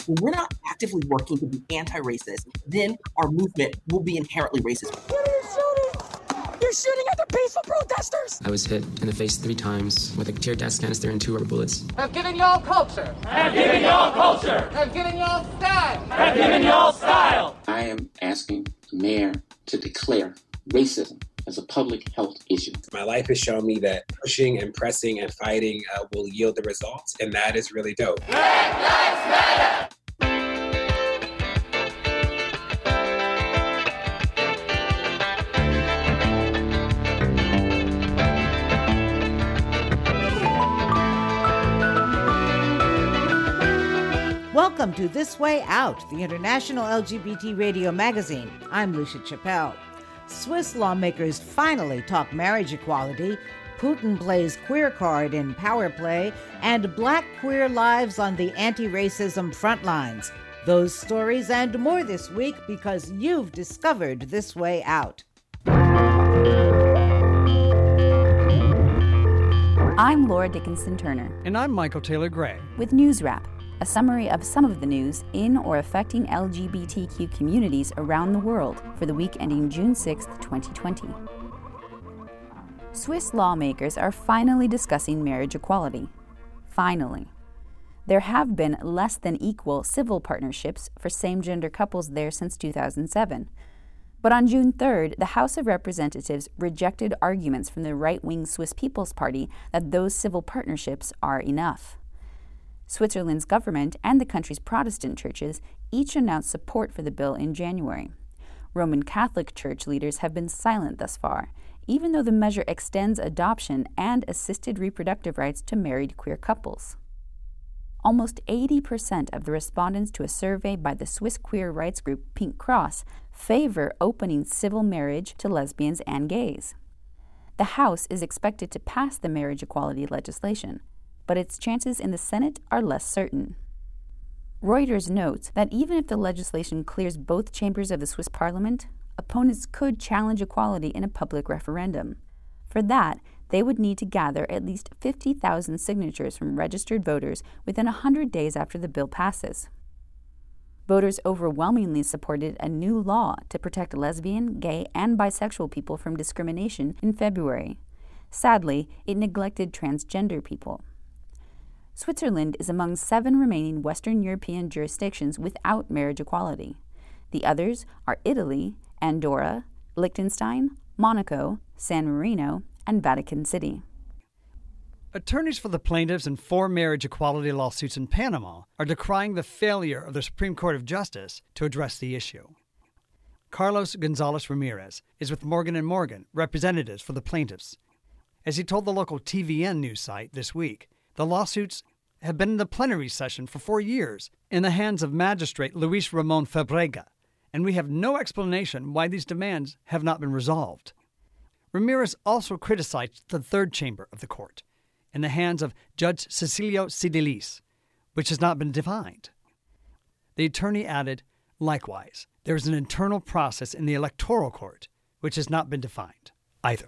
when we're not actively working to be anti-racist, then our movement will be inherently racist. What are you shooting? You're shooting at the peaceful protesters! I was hit in the face 3 times with a tear gas canister and 2 rubber bullets. I've given y'all culture. I've given y'all culture. I've given y'all style. I've given y'all style. I am asking the mayor to declare racism as a public health issue. My life has shown me that pushing and pressing and fighting will yield the results, and that is really dope. Black Lives Matter! Welcome to This Way Out, the international LGBT radio magazine. I'm Lucia Chappelle. Swiss lawmakers finally talk marriage equality, Putin plays queer card in Power Play, and Black queer lives on the anti-racism front lines. Those stories and more this week because you've discovered This Way Out. I'm Laura Dickinson Turner. And I'm Michael Taylor Gray. With News Wrap, a summary of some of the news in or affecting LGBTQ communities around the world for the week ending June 6, 2020. Swiss lawmakers are finally discussing marriage equality. Finally. There have been less than equal civil partnerships for same-gender couples there since 2007. But on June 3rd, the House of Representatives rejected arguments from the right-wing Swiss People's Party that those civil partnerships are enough. Switzerland's government and the country's Protestant churches each announced support for the bill in January. Roman Catholic Church leaders have been silent thus far, even though the measure extends adoption and assisted reproductive rights to married queer couples. Almost 80% of the respondents to a survey by the Swiss queer rights group Pink Cross favor opening civil marriage to lesbians and gays. The House is expected to pass the marriage equality legislation, but its chances in the Senate are less certain. Reuters notes that even if the legislation clears both chambers of the Swiss parliament, opponents could challenge equality in a public referendum. For that, they would need to gather at least 50,000 signatures from registered voters within 100 days after the bill passes. Voters overwhelmingly supported a new law to protect lesbian, gay, and bisexual people from discrimination in February. Sadly, it neglected transgender people. Switzerland is among 7 remaining Western European jurisdictions without marriage equality. The others are Italy, Andorra, Liechtenstein, Monaco, San Marino, and Vatican City. Attorneys for the plaintiffs in 4 marriage equality lawsuits in Panama are decrying the failure of the Supreme Court of Justice to address the issue. Carlos Gonzalez Ramirez is with Morgan & Morgan, representatives for the plaintiffs. As he told the local TVN news site this week, the lawsuits have been in the plenary session for 4 years in the hands of magistrate Luis Ramon Fabrega, and we have no explanation why these demands have not been resolved. Ramirez also criticized the third chamber of the court, in the hands of Judge Cecilio Sidilis, which has not been defined. The attorney added, likewise, there is an internal process in the electoral court, which has not been defined either.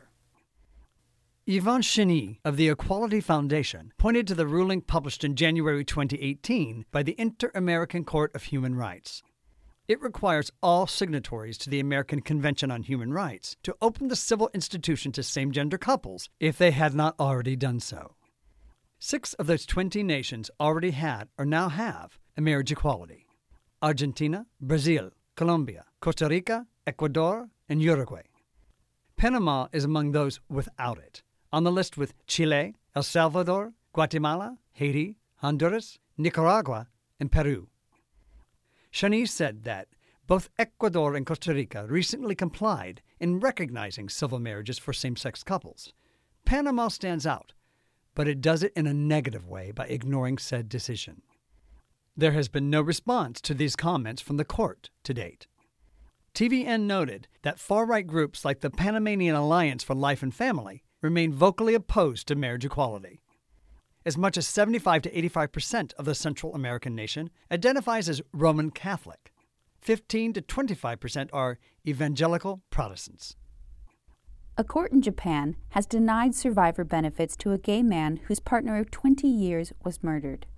Yvonne Cheney of the Equality Foundation pointed to the ruling published in January 2018 by the Inter-American Court of Human Rights. It requires all signatories to the American Convention on Human Rights to open the civil institution to same-gender couples if they had not already done so. 6 of those 20 nations already had or now have a marriage equality: Argentina, Brazil, Colombia, Costa Rica, Ecuador, and Uruguay. Panama is among those without it, on the list with Chile, El Salvador, Guatemala, Haiti, Honduras, Nicaragua, and Peru. Shanice said that both Ecuador and Costa Rica recently complied in recognizing civil marriages for same-sex couples. Panama stands out, but it does it in a negative way by ignoring said decision. There has been no response to these comments from the court to date. TVN noted that far-right groups like the Panamanian Alliance for Life and Family remain vocally opposed to marriage equality. As much as 75 to 85% of the Central American nation identifies as Roman Catholic. 15 to 25% are evangelical Protestants. A court in Japan has denied survivor benefits to a gay man whose partner of 20 years was murdered.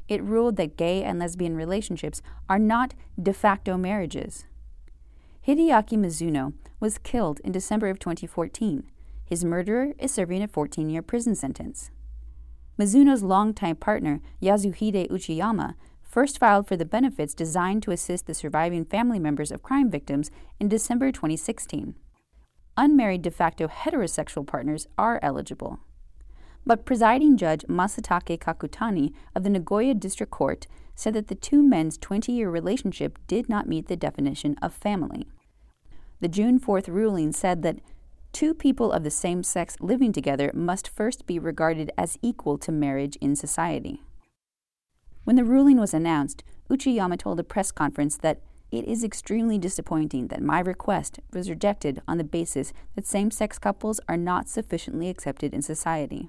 it ruled that gay and lesbian relationships are not de facto marriages. Hideaki Mizuno was killed in December of 2014. His murderer is serving a 14-year prison sentence. Mizuno's longtime partner, Yasuhide Uchiyama, first filed for the benefits designed to assist the surviving family members of crime victims in December 2016. Unmarried de facto heterosexual partners are eligible. But presiding judge Masatake Kakutani of the Nagoya District Court said that the two men's 20-year relationship did not meet the definition of family. The June 4th ruling said that two people of the same sex living together must first be regarded as equal to marriage in society. When the ruling was announced, Uchiyama told a press conference that it is extremely disappointing that my request was rejected on the basis that same-sex couples are not sufficiently accepted in society.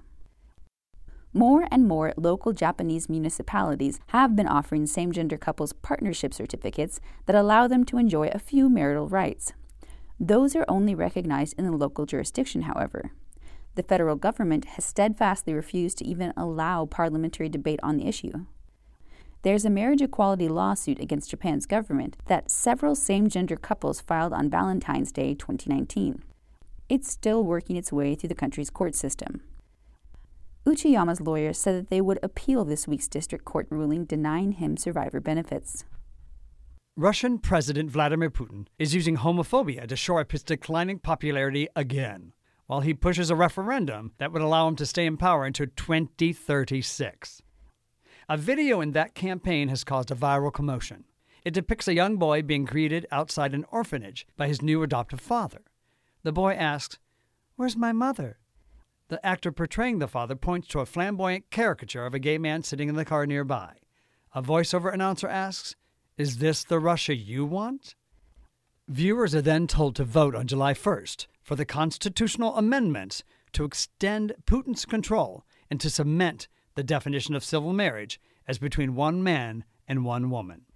More and more local Japanese municipalities have been offering same-gender couples partnership certificates that allow them to enjoy a few marital rights. Those are only recognized in the local jurisdiction, however. The federal government has steadfastly refused to even allow parliamentary debate on the issue. There's a marriage equality lawsuit against Japan's government that several same-gender couples filed on Valentine's Day 2019. It's still working its way through the country's court system. Uchiyama's lawyer said that they would appeal this week's district court ruling denying him survivor benefits. Russian President Vladimir Putin is using homophobia to shore up his declining popularity again, while he pushes a referendum that would allow him to stay in power until 2036. A video in that campaign has caused a viral commotion. It depicts a young boy being greeted outside an orphanage by his new adoptive father. The boy asks, "Where's my mother?" The actor portraying the father points to a flamboyant caricature of a gay man sitting in the car nearby. A voiceover announcer asks, "Is this the Russia you want?" Viewers are then told to vote on July 1st for the constitutional amendments to extend Putin's control and to cement the definition of civil marriage as between one man and one woman.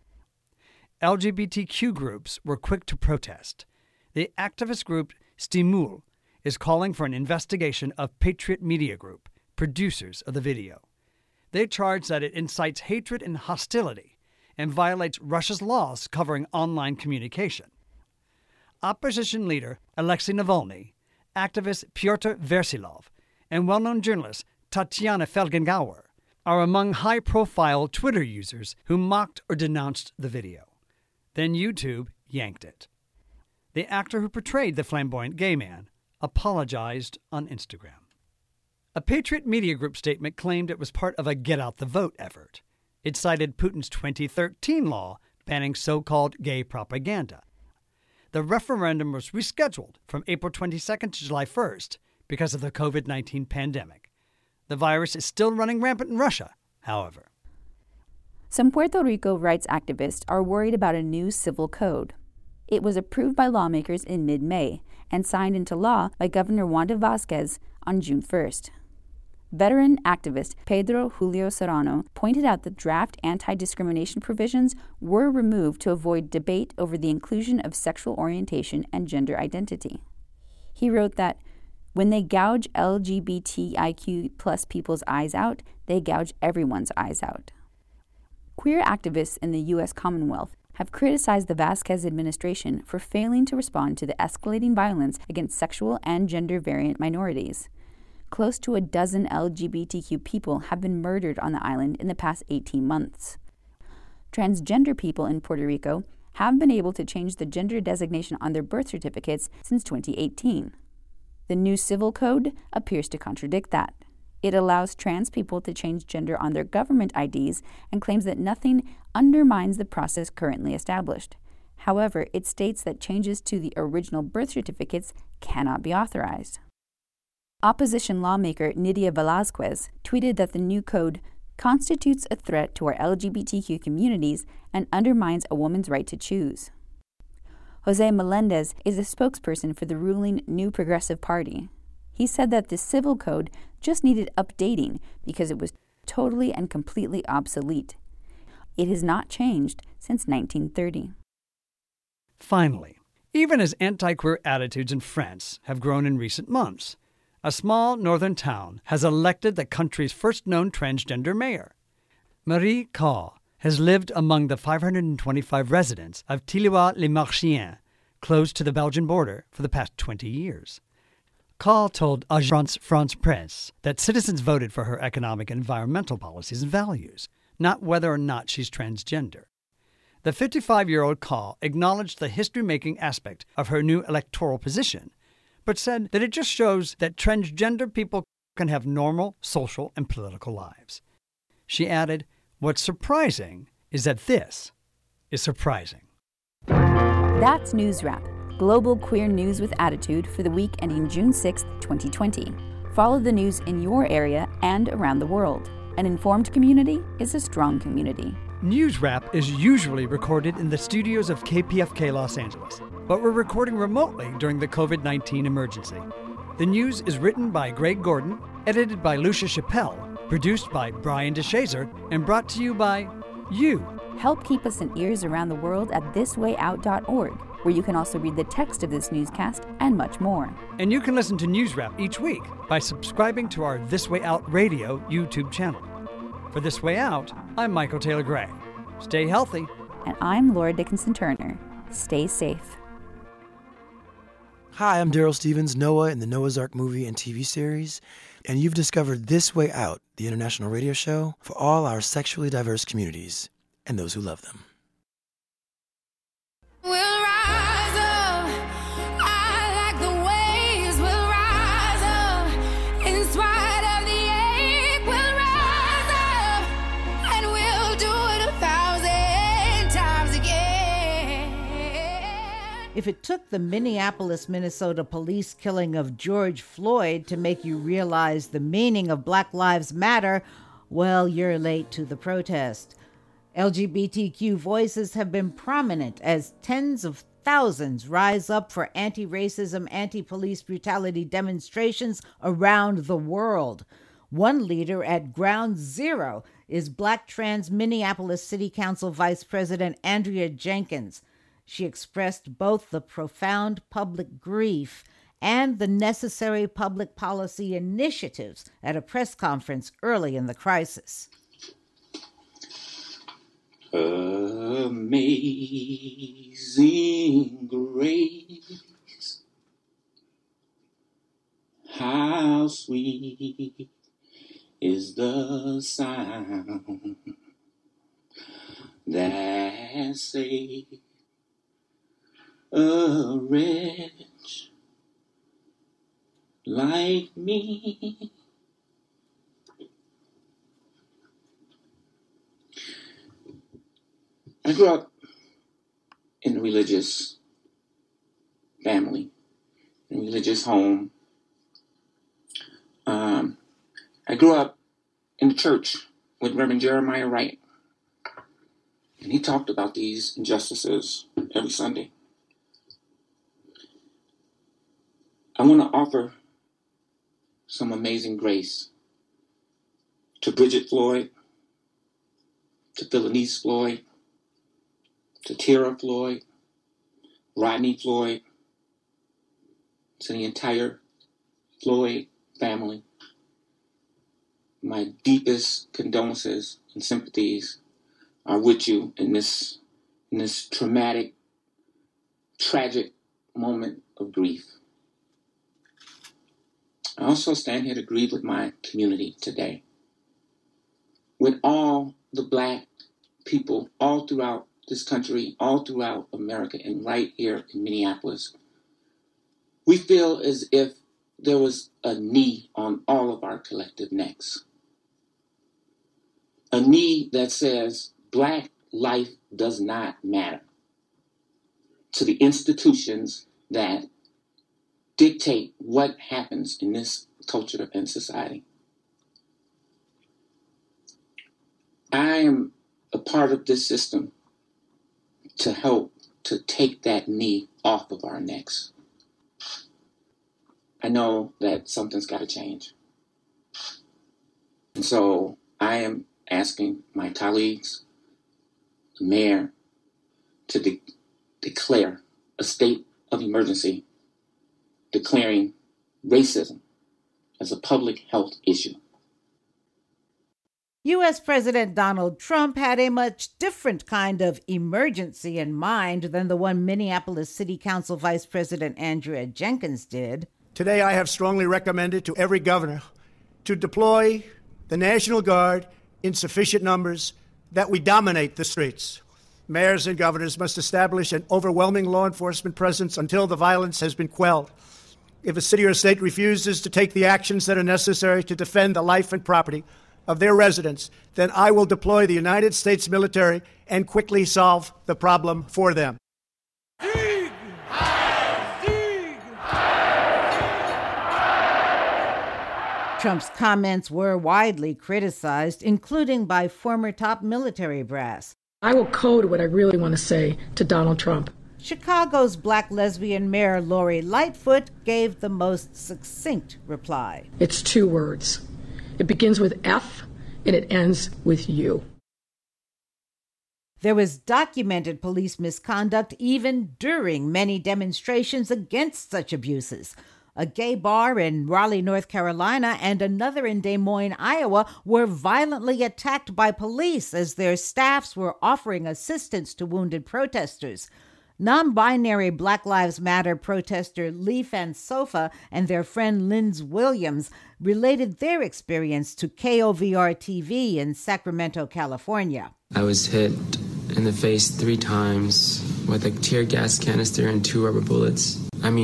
LGBTQ groups were quick to protest. The activist group Stimul is calling for an investigation of Patriot Media Group, producers of the video. They charge that it incites hatred and hostility and violates Russia's laws covering online communication. Opposition leader Alexei Navalny, activist Pyotr Versilov, and well-known journalist Tatiana Felgengauer are among high-profile Twitter users who mocked or denounced the video. Then YouTube yanked it. The actor who portrayed the flamboyant gay man apologized on Instagram. A Patriot Media Group statement claimed it was part of a Get Out the Vote effort. It cited Putin's 2013 law banning so-called gay propaganda. The referendum was rescheduled from April 22nd to July 1st because of the COVID-19 pandemic. The virus is still running rampant in Russia, however. Some Puerto Rico rights activists are worried about a new civil code. It was approved by lawmakers in mid-May and signed into law by Governor Wanda Vazquez on June 1st. Veteran activist Pedro Julio Serrano pointed out that draft anti-discrimination provisions were removed to avoid debate over the inclusion of sexual orientation and gender identity. He wrote that, "When they gouge LGBTIQ plus people's eyes out, they gouge everyone's eyes out." Queer activists in the U.S. Commonwealth have criticized the Vazquez administration for failing to respond to the escalating violence against sexual and gender-variant minorities. Close to a dozen LGBTQ people have been murdered on the island in the past 18 months. Transgender people in Puerto Rico have been able to change the gender designation on their birth certificates since 2018. The new civil code appears to contradict that. It allows trans people to change gender on their government IDs and claims that nothing undermines the process currently established. However, it states that changes to the original birth certificates cannot be authorized. Opposition lawmaker Nydia Velázquez tweeted that the new code constitutes a threat to our LGBTQ communities and undermines a woman's right to choose. Jose Melendez is a spokesperson for the ruling New Progressive Party. He said that the civil code just needed updating because it was totally and completely obsolete. It has not changed since 1930. Finally, even as anti-queer attitudes in France have grown in recent months, a small northern town has elected the country's first known transgender mayor. Marie Kaw has lived among the 525 residents of Tilloy-les-Marchiens, close to the Belgian border, for the past 20 years. Kaw told Agence France-Presse that citizens voted for her economic and environmental policies and values, not whether or not she's transgender. The 55-year-old Kaw acknowledged the history-making aspect of her new electoral position, but said that it just shows that transgender people can have normal social and political lives. She added, "What's surprising is that this is surprising." That's News Wrap, global queer news with attitude for the week ending June 6, 2020. Follow the news in your area and around the world. An informed community is a strong community. News Wrap is usually recorded in the studios of KPFK Los Angeles, but we're recording remotely during the COVID-19 emergency. The news is written by Greg Gordon, edited by Lucia Chappelle, produced by Brian DeShazer, and brought to you by you. Help keep us in ears around the world at thiswayout.org, where you can also read the text of this newscast and much more. And you can listen to News Wrap each week by subscribing to our This Way Out Radio YouTube channel. For This Way Out, I'm Michael Taylor Gray. Stay healthy. And I'm Laura Dickinson Turner. Stay safe. Hi, I'm Daryl Stevens, Noah in the Noah's Ark movie and TV series, and you've discovered This Way Out, the international radio show for all our sexually diverse communities and those who love them. We'll rise up. I like the waves. We'll rise up. In spite of the ache, we'll rise up. And we'll do it 1,000 times again. If it took the Minneapolis, Minnesota police killing of George Floyd to make you realize the meaning of Black Lives Matter, well, you're late to the protest. LGBTQ voices have been prominent as tens of thousands rise up for anti-racism, anti-police brutality demonstrations around the world. One leader at Ground Zero is Black trans Minneapolis City Council Vice President Andrea Jenkins. She expressed both the profound public grief and the necessary public policy initiatives at a press conference early in the crisis. Amazing grace, how sweet is the sound that saved a wretch like me. I grew up in a religious family, in a religious home. I grew up in the church with Reverend Jeremiah Wright, and he talked about these injustices every Sunday. I want to offer some amazing grace to Bridget Floyd, to Philonise Floyd, to Tara Floyd, Rodney Floyd, to the entire Floyd family. My deepest condolences and sympathies are with you in this traumatic, tragic moment of grief. I also stand here to grieve with my community today. With all the Black people all throughout this country, all throughout America, and right here in Minneapolis, we feel as if there was a knee on all of our collective necks. A knee that says Black life does not matter to the institutions that dictate what happens in this culture and society. I am a part of this system to help to take that knee off of our necks. I know that something's got to change. And so I am asking my colleagues, the mayor, to declare a state of emergency, declaring racism as a public health issue. U.S. President Donald Trump had a much different kind of emergency in mind than the one Minneapolis City Council Vice President Andrea Jenkins did. Today, I have strongly recommended to every governor to deploy the National Guard in sufficient numbers that we dominate the streets. Mayors and governors must establish an overwhelming law enforcement presence until the violence has been quelled. If a city or state refuses to take the actions that are necessary to defend the life and property of their residents, then I will deploy the United States military and quickly solve the problem for them. Trump's comments were widely criticized, including by former top military brass. I will code what I really want to say to Donald Trump. Chicago's black lesbian mayor Lori Lightfoot gave the most succinct reply. It's 2 words. It begins with F and it ends with U. There was documented police misconduct even during many demonstrations against such abuses. A gay bar in Raleigh, North Carolina, and another in Des Moines, Iowa, were violently attacked by police as their staffs were offering assistance to wounded protesters. Non-binary Black Lives Matter protester Lee Fansofa and their friend Linz Williams related their experience to KOVR-TV in Sacramento, California. I was hit in the face 3 times with a tear gas canister and 2 rubber bullets.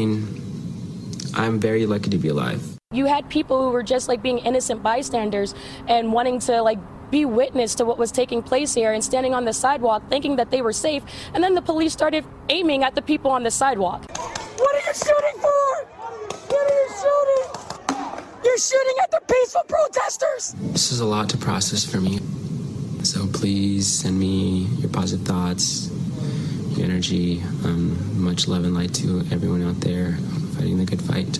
I'm very lucky to be alive. You had people who were just being innocent bystanders and wanting to be witness to what was taking place here and standing on the sidewalk thinking that they were safe. And then the police started aiming at the people on the sidewalk. What are you shooting for? What are you shooting? You're shooting at the peaceful protesters. This is a lot to process for me. So please send me your positive thoughts, your energy, much love and light to everyone out there fighting the good fight.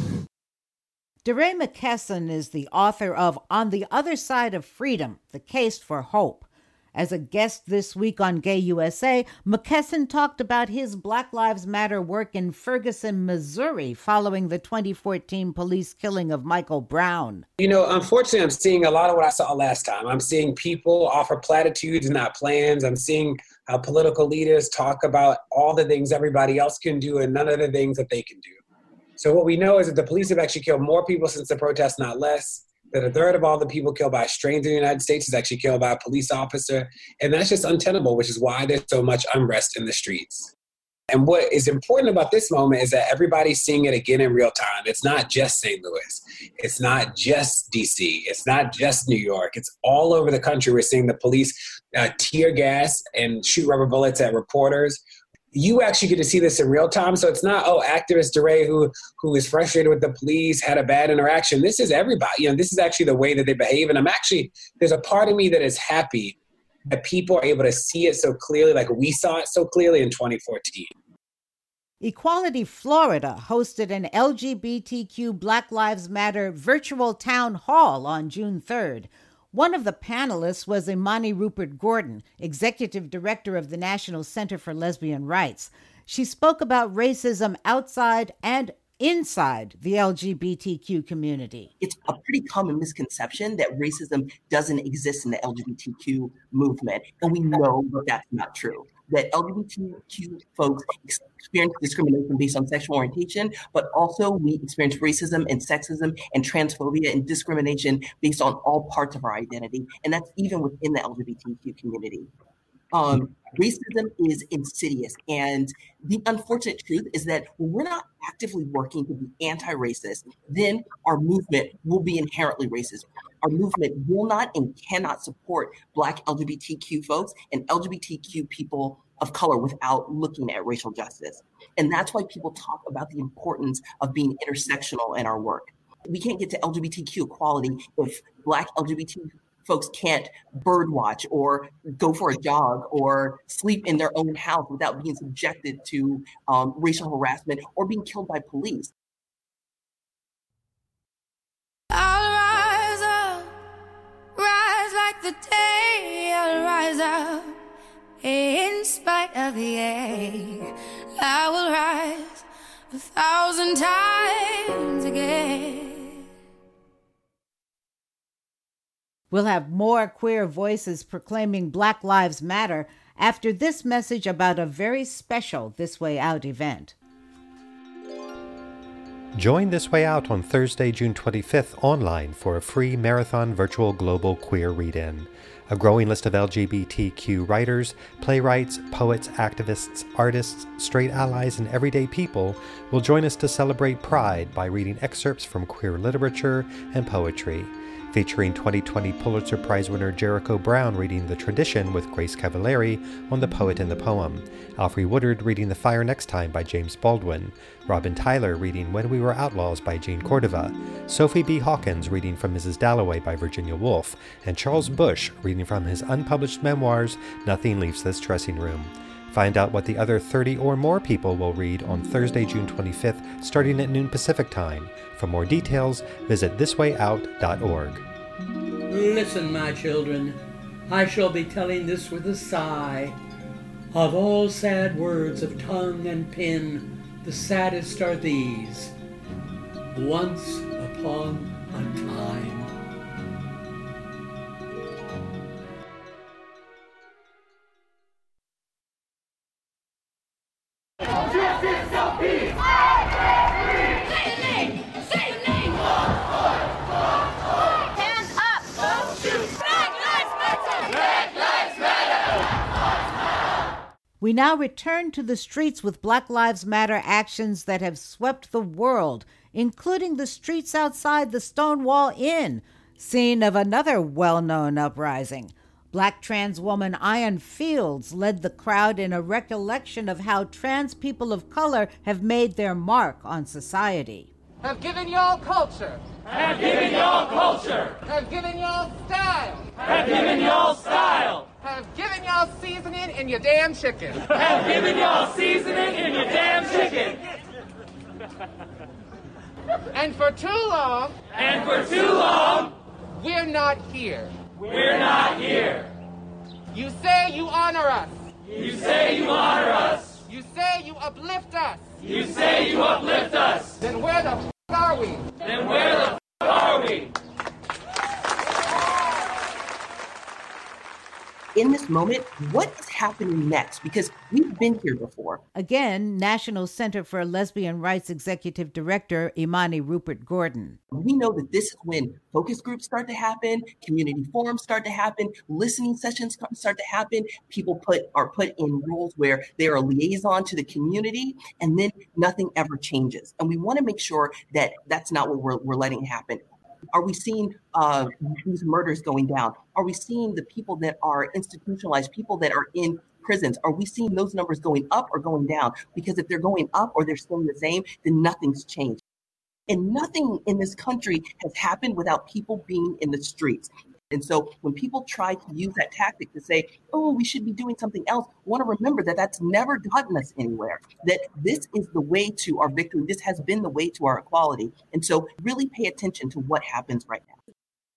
DeRay McKesson is the author of On the Other Side of Freedom, The Case for Hope. As a guest this week on Gay USA, McKesson talked about his Black Lives Matter work in Ferguson, Missouri, following the 2014 police killing of Michael Brown. Unfortunately, I'm seeing a lot of what I saw last time. I'm seeing people offer platitudes and not plans. I'm seeing how political leaders talk about all the things everybody else can do and none of the things that they can do. So what we know is that the police have actually killed more people since the protest, not less. That 1/3 of all the people killed by a stranger in the United States is actually killed by a police officer. And that's just untenable, which is why there's so much unrest in the streets. And what is important about this moment is that everybody's seeing it again in real time. It's not just St. Louis. It's not just DC. It's not just New York. It's all over the country. We're seeing the police tear gas and shoot rubber bullets at reporters. You actually get to see this in real time. So it's not, activist DeRay who is frustrated with the police, had a bad interaction. This is everybody. This is actually the way that they behave. And there's a part of me that is happy that people are able to see it so clearly, like we saw it so clearly in 2014. Equality Florida hosted an LGBTQ Black Lives Matter virtual town hall on June 3rd. One of the panelists was Imani Rupert Gordon, executive director of the National Center for Lesbian Rights. She spoke about racism outside and inside the LGBTQ community. It's a pretty common misconception that racism doesn't exist in the LGBTQ movement, and we know that that's not true. That LGBTQ folks experience discrimination based on sexual orientation, but also we experience racism and sexism and transphobia and discrimination based on all parts of our identity, and that's even within the LGBTQ community. Racism is insidious, and the unfortunate truth is that when we're not actively working to be anti-racist, then our movement will be inherently racist. Our movement will not and cannot support Black LGBTQ folks and LGBTQ people of color without looking at racial justice. And that's why people talk about the importance of being intersectional in our work. We can't get to LGBTQ equality if Black LGBT folks can't birdwatch or go for a jog or sleep in their own house without being subjected to racial harassment or being killed by police. I'll rise up, rise like the day. I'll rise up in spite of the ache. I will rise 1,000 times again. We'll have more queer voices proclaiming Black Lives Matter after this message about a very special This Way Out event. Join This Way Out on Thursday, June 25th online for a free marathon virtual global queer read-in. A growing list of LGBTQ writers, playwrights, poets, activists, artists, straight allies, and everyday people will join us to celebrate Pride by reading excerpts from queer literature and poetry. Featuring 2020 Pulitzer Prize winner Jericho Brown reading The Tradition with Grace Cavallari on The Poet and the Poem, Alfre Woodard reading The Fire Next Time by James Baldwin, Robin Tyler reading When We Were Outlaws by Jean Cordova, Sophie B. Hawkins reading from Mrs. Dalloway by Virginia Woolf, and Charles Busch reading from his unpublished memoirs, Nothing Leaves This Dressing Room. Find out what the other 30 or more people will read on Thursday, June 25th, starting at noon Pacific Time. For more details, visit thiswayout.org. Listen, my children, I shall be telling this with a sigh. Of all sad words of tongue and pen, the saddest are these. Once upon a time. We now return to the streets with Black Lives Matter actions that have swept the world, including the streets outside the Stonewall Inn, scene of another well-known uprising. Black trans woman Ian Fields led the crowd in a recollection of how trans people of color have made their mark on society. Have given y'all culture. Have given y'all culture. Have given y'all style. Have given y'all style. Have given y'all seasoning in your damn chicken. Have given y'all seasoning in your damn chicken. And for too long. And for too long. We're not here. We're not here. You say you honor us. You say you honor us. You say you uplift us. You say you uplift us. Then where the f*** are we? Then where the f*** are we? In this moment, what is happening next? Because we've been here before. Again, National Center for Lesbian Rights Executive Director Imani Rupert Gordon. We know that this is when focus groups start to happen, community forums start to happen, listening sessions start to happen. People are put in roles where they are a liaison to the community, and then nothing ever changes. And we want to make sure that that's not what we're letting happen. Are we seeing these murders going down? Are we seeing the people that are institutionalized, people that are in prisons? Are we seeing those numbers going up or going down? Because if they're going up or they're staying the same, then nothing's changed. And nothing in this country has happened without people being in the streets. And so when people try to use that tactic to say, oh, we should be doing something else, want to remember that that's never gotten us anywhere, that this is the way to our victory. This has been the way to our equality. And so really pay attention to what happens right now.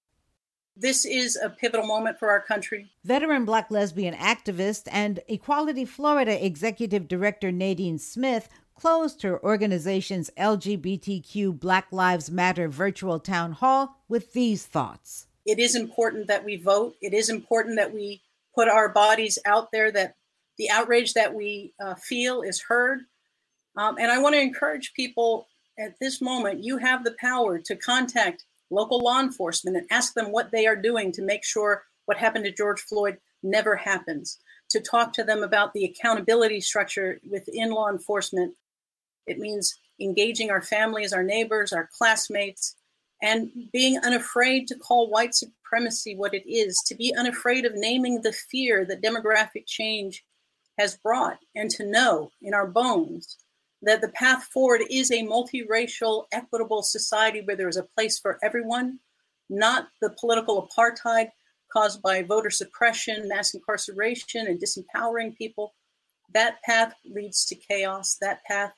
This is a pivotal moment for our country. Veteran Black lesbian activist and Equality Florida Executive Director Nadine Smith closed her organization's LGBTQ Black Lives Matter virtual town hall with these thoughts. It is important that we vote. It is important that we put our bodies out there, that the outrage that we feel is heard. And I want to encourage people at this moment, you have the power to contact local law enforcement and ask them what they are doing to make sure what happened to George Floyd never happens, to talk to them about the accountability structure within law enforcement. It means engaging our families, our neighbors, our classmates, and being unafraid to call white supremacy what it is, to be unafraid of naming the fear that demographic change has brought, and to know in our bones that the path forward is a multiracial, equitable society where there is a place for everyone, not the political apartheid caused by voter suppression, mass incarceration, and disempowering people. That path leads to chaos. That path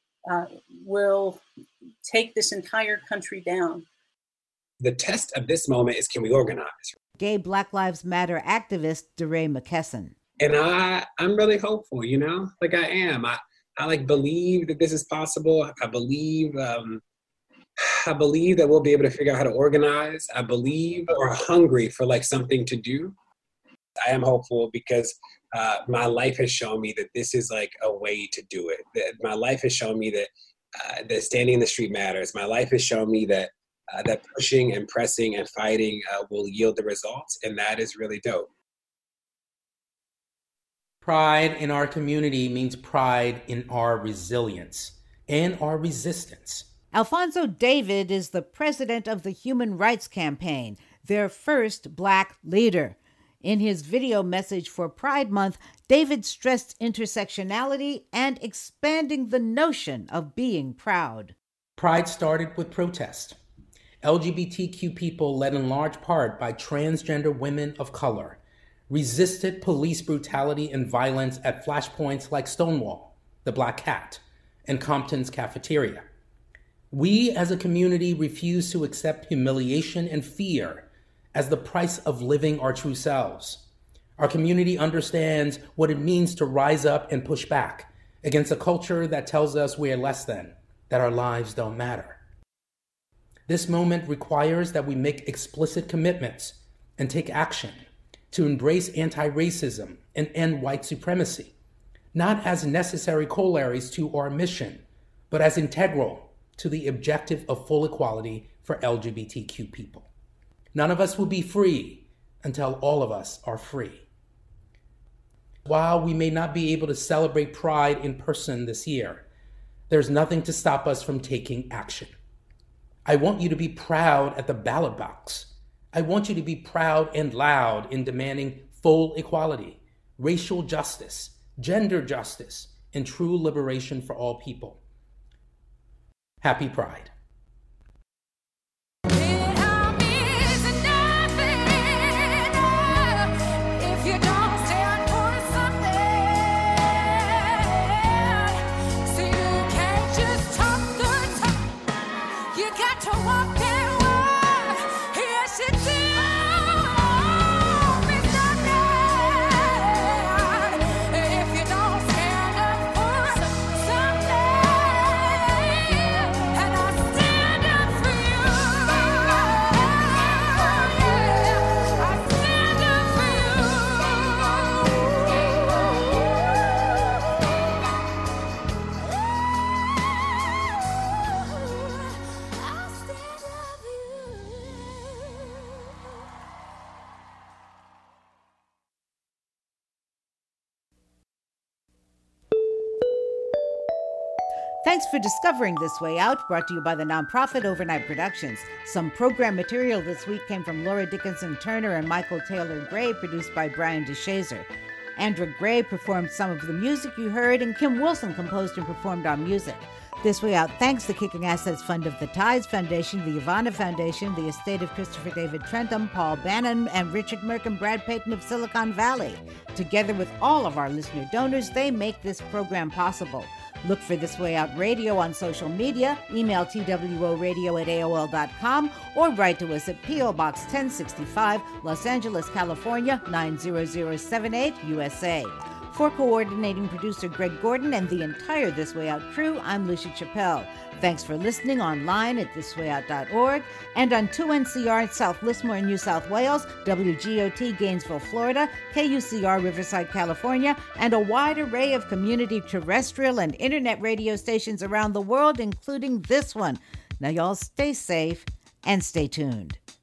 will take this entire country down. The test of this moment is, can we organize? Gay Black Lives Matter activist DeRay McKesson. And I'm really hopeful, you know, like I am. I like believe that this is possible. I believe I believe that we'll be able to figure out how to organize. I believe we're hungry for like something to do. I am hopeful because my life has shown me that this is like a way to do it. My life has shown me that standing in the street matters. My life has shown me that that pushing and pressing and fighting will yield the results, and that is really dope. Pride in our community means pride in our resilience and our resistance. Alfonso David is the president of the Human Rights Campaign, their first Black leader. In his video message for Pride Month, David stressed intersectionality and expanding the notion of being proud. Pride started with protest. LGBTQ people, led in large part by transgender women of color, resisted police brutality and violence at flashpoints like Stonewall, the Black Cat, and Compton's cafeteria. We as a community refuse to accept humiliation and fear as the price of living our true selves. Our community understands what it means to rise up and push back against a culture that tells us we are less than, that our lives don't matter. This moment requires that we make explicit commitments and take action to embrace anti-racism and end white supremacy, not as necessary corollaries to our mission, but as integral to the objective of full equality for LGBTQ people. None of us will be free until all of us are free. While we may not be able to celebrate Pride in person this year, there's nothing to stop us from taking action. I want you to be proud at the ballot box. I want you to be proud and loud in demanding full equality, racial justice, gender justice, and true liberation for all people. Happy Pride. Thanks for discovering This Way Out, brought to you by the nonprofit Overnight Productions. Some program material this week came from Laura Dickinson Turner and Michael Taylor Gray, produced by Brian DeShazer. Andra Gray performed some of the music you heard, and Kim Wilson composed and performed our music. This Way Out thanks the Kicking Assets Fund of the Tides Foundation, the Ivana Foundation, the estate of Christopher David Trentham, Paul Bannon, and Richard Merck and Brad Payton of Silicon Valley. Together with all of our listener donors, they make this program possible. Look for This Way Out Radio on social media, email tworadio@aol.com, or write to us at P.O. Box 1065, Los Angeles, California, 90078, USA. For coordinating producer Greg Gordon and the entire This Way Out crew, I'm Lucia Chappelle. Thanks for listening online at thiswayout.org and on 2NCR South Lismore, New South Wales, WGOT Gainesville, Florida, KUCR Riverside, California, and a wide array of community terrestrial and internet radio stations around the world, including this one. Now y'all stay safe and stay tuned.